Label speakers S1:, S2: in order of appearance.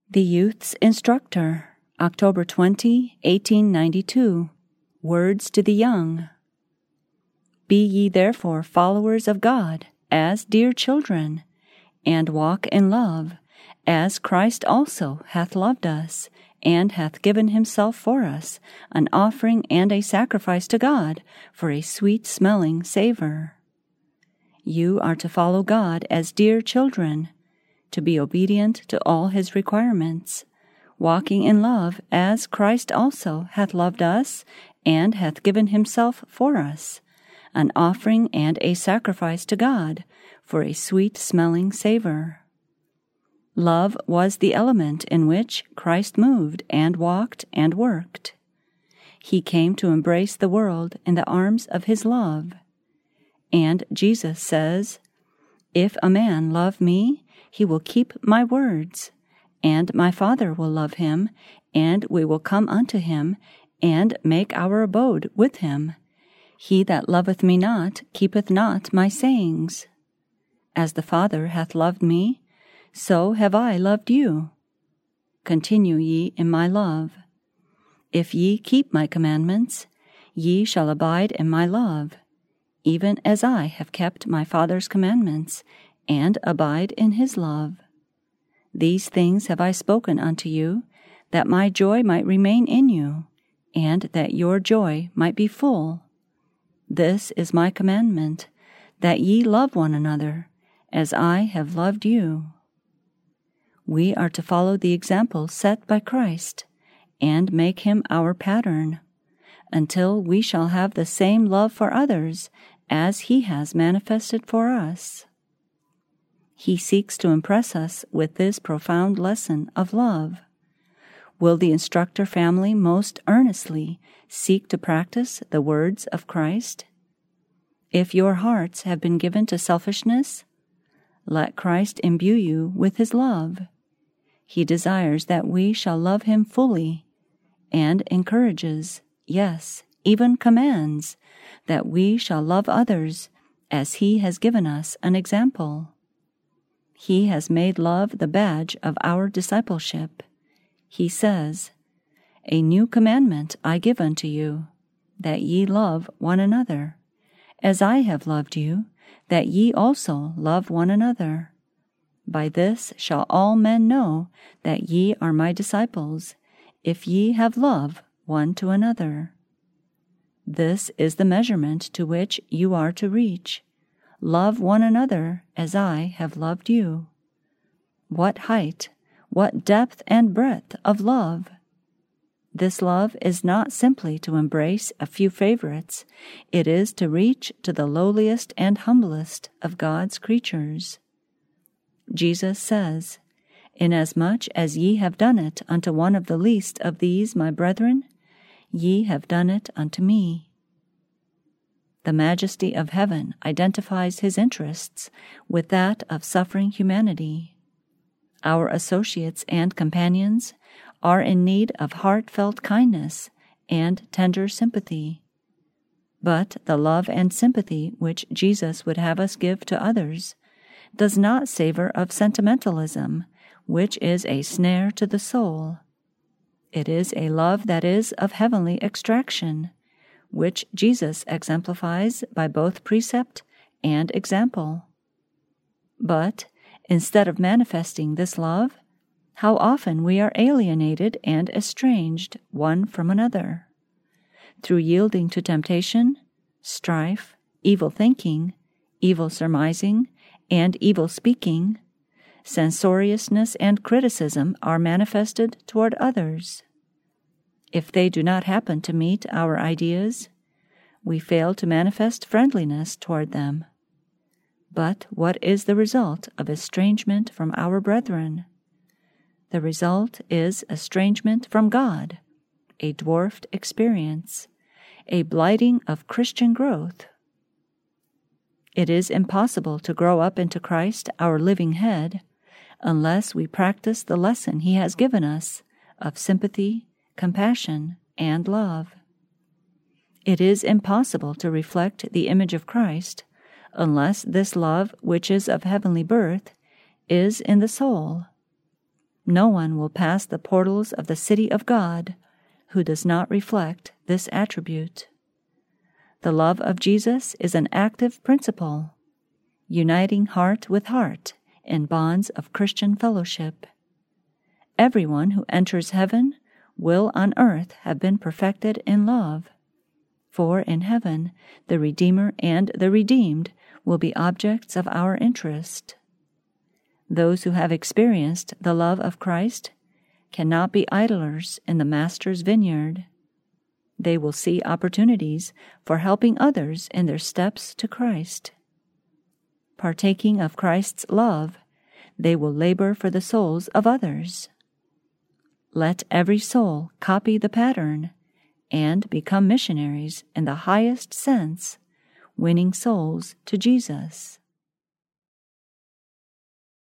S1: The Youth's Instructor, October 20, 1892. Words to the Young. Be ye therefore followers of God, as dear children, and walk in love, as Christ also hath loved us, and hath given himself for us, an offering and a sacrifice to God, for a sweet-smelling savour. You are to follow God as dear children, to be obedient to all his requirements, walking in love as Christ also hath loved us, and hath given himself for us, an offering and a sacrifice to God, for a sweet-smelling savour. Love was the element in which Christ moved and walked and worked. He came to embrace the world in the arms of his love. And Jesus says, "If a man love me, he will keep my words, and my Father will love him, and we will come unto him, and make our abode with him. He that loveth me not keepeth not my sayings. As the Father hath loved me, so have I loved you. Continue ye in my love. If ye keep my commandments, ye shall abide in my love, even as I have kept my Father's commandments, and abide in his love. These things have I spoken unto you, that my joy might remain in you, and that your joy might be full. This is my commandment, that ye love one another, as I have loved you." We are to follow the example set by Christ, and make him our pattern, until we shall have the same love for others as he has manifested for us. He seeks to impress us with this profound lesson of love. Will the instructor family most earnestly seek to practice the words of Christ? If your hearts have been given to selfishness, let Christ imbue you with his love. He desires that we shall love him fully, and encourages, yes, even commands, that we shall love others as he has given us an example. He has made love the badge of our discipleship. He says, "A new commandment I give unto you, that ye love one another, as I have loved you, that ye also love one another. By this shall all men know that ye are my disciples, if ye have love one to another." This is the measurement to which you are to reach. Love one another as I have loved you. What height, what depth and breadth of love! This love is not simply to embrace a few favorites. It is to reach to the lowliest and humblest of God's creatures. Jesus says, "Inasmuch as ye have done it unto one of the least of these my brethren, ye have done it unto me." The majesty of heaven identifies his interests with that of suffering humanity. Our associates and companions are in need of heartfelt kindness and tender sympathy. But the love and sympathy which Jesus would have us give to others does not savor of sentimentalism, which is a snare to the soul. It is a love that is of heavenly extraction, which Jesus exemplifies by both precept and example. But instead of manifesting this love, how often we are alienated and estranged one from another. Through yielding to temptation, strife, evil thinking, evil surmising, and evil speaking, censoriousness and criticism are manifested toward others. If they do not happen to meet our ideas, we fail to manifest friendliness toward them. But what is the result of estrangement from our brethren? The result is estrangement from God, a dwarfed experience, a blighting of Christian growth. It is impossible to grow up into Christ, our living head, unless we practice the lesson he has given us of sympathy, compassion, and love. It is impossible to reflect the image of Christ unless this love, which is of heavenly birth, is in the soul. No one will pass the portals of the city of God who does not reflect this attribute. The love of Jesus is an active principle, uniting heart with heart in bonds of Christian fellowship. Everyone who enters heaven will on earth have been perfected in love, for in heaven the Redeemer and the redeemed will be objects of our interest. Those who have experienced the love of Christ cannot be idlers in the Master's vineyard. They will see opportunities for helping others in their steps to Christ. Partaking of Christ's love, they will labor for the souls of others. Let every soul copy the pattern and become missionaries in the highest sense, winning souls to Jesus.